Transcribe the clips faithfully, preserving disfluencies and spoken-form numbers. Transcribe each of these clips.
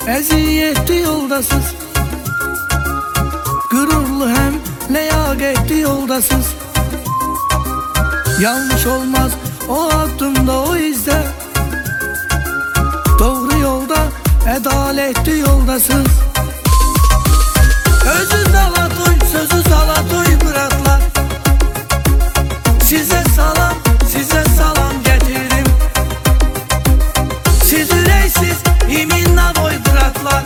eziyetli yoldasız. Gururlu hem leyaketli yoldasız. Yanlış olmaz o adımda o izde. Doğru yolda adaletli yoldasız. Özü Zalatoy, sözü Zalatoy bıraklar. Size salam, size salam getirdim. Siz üreysiz iminle boy bıraklar.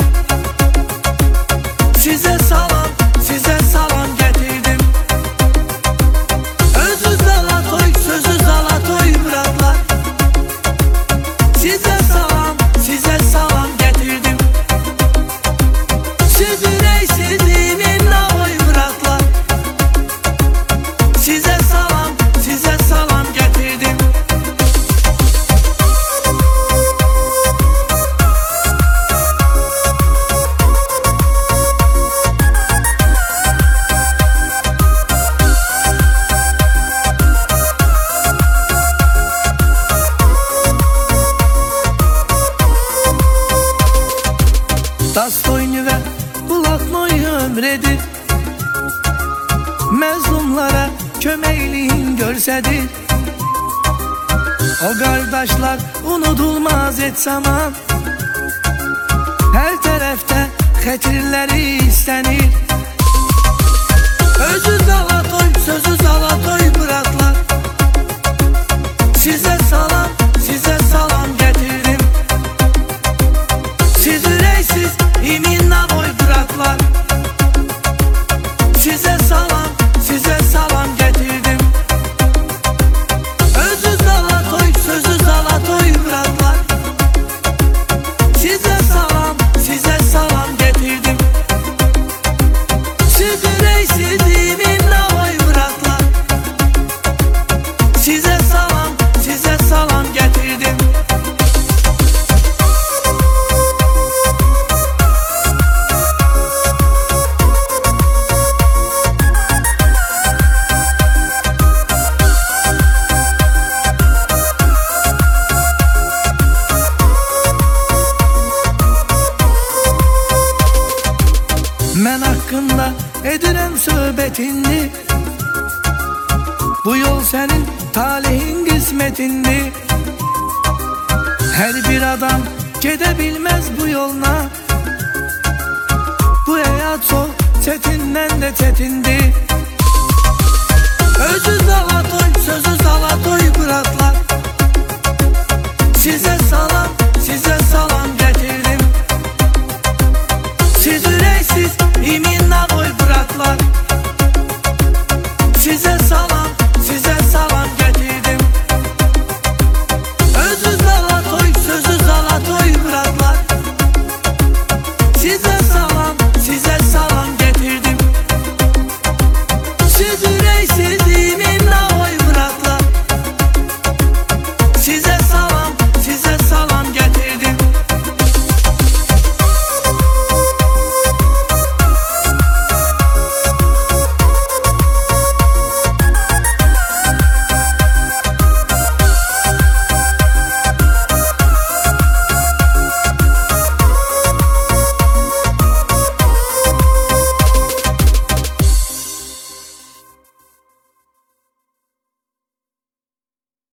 Size salam, size salam getirdim. Özü Zalatoy, sözü Zalatoy bıraklar. Size salam, size salam getirdim. Siz üreysiz iminle boy bıraklar. Size salam, size salam getirdim. Dastoynu ve bulatmayı ömredir. Mezlumlara kömekliğin görsedir. O kardeşler unutulmaz et zaman. Her tarafta xetirleri istenir. Özü Zalatoy, sözü Zalatoy bıraklar. Size salam, size salam getirdim. Siz üreysiz iminle boy bıraklar. Size salam, size salam getirdim. Özü Zalatoy, sözü Zalatoy bıraklar. Size salam, size salam getirdim. Siz üreysiz iminle boy bıraklar. Size salam, size salam getirdim. Men hakkında edirem söhbetindi. Bu yol senin talihin kısmetindi. Her bir adam gidebilmez bu yoluna. Bu hayat çok çetinden de çetindi. Özü Zalatoy, sözü